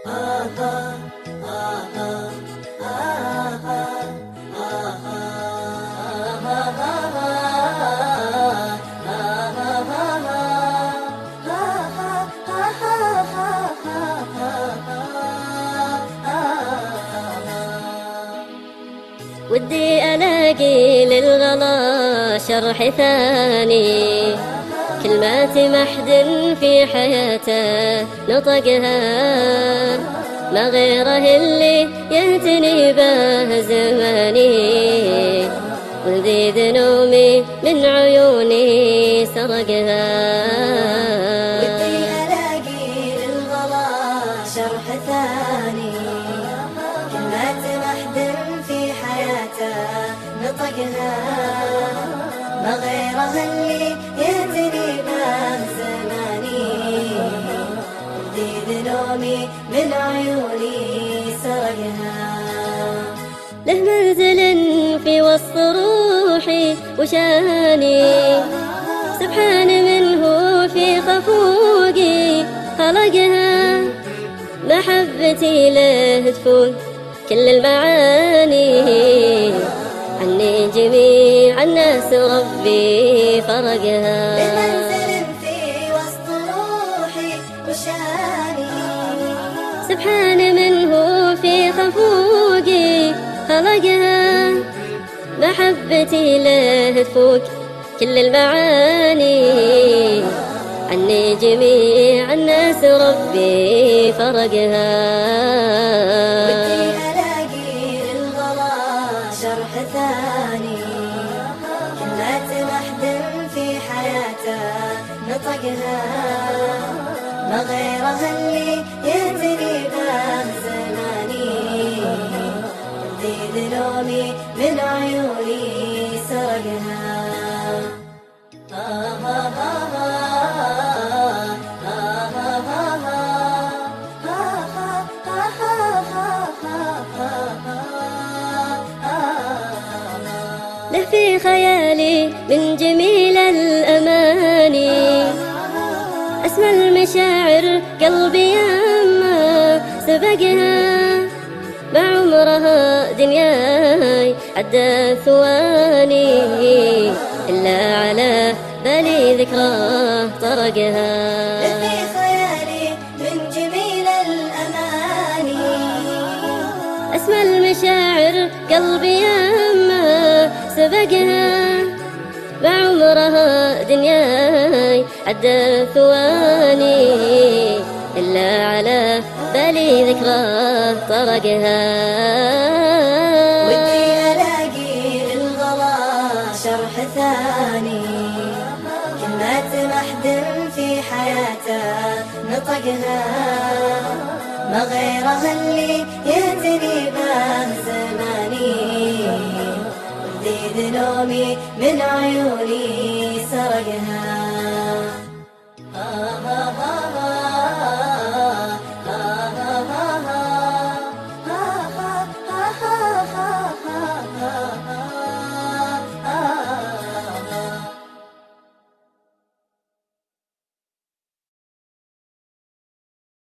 ودي ألاقي للغلا شرح ثاني، كلمات محد في حياته نطقها، ما غيره اللي يهتني به زماني، ولذيذ نومي من عيوني سرقها. ودي ألاقي للغلا شرح ثاني، كلمات محد في حياته نطقها، ما غيره اللي يهتني به زماني، ولذيذ نومي من عيوني سرقها. له منزل في وسط روحي وشاني، سبحان منه في خفوقي خلقها، محبتي له تفوق كل المعاني، عني جميع الناس ربي فرقها. له منزل في وسط روحي وشاني، سبحان منه في خفوقي خلقها، محبتي له تفوق كل المعاني، عني جميع الناس ربي فرقها. ودي ألاقي للغلا شرح ثاني، كلمات محد في حياته نطقها، ما غيره اللي يهتني به زماني، ولذيذ نومي من عيوني سرقها. له في خيالي من جميل الأماني، أسمى المشاعر قلبي يما سبقها، ما عمرها دنياي عدى ثواني، إلا على بالي ذكراه طرقها. في خيالي من جميل الأماني، أسمى المشاعر قلبي يما سبقها، ما عمرها دنياي عدى ثواني، إلا على بالي ذكراه طرقها. ودي ألاقي للغلا شرح ثاني، كلمات محد في حياته نطقها، ما غيره اللي يهتني به زماني، ولذيذ نومي من عيوني سرقها.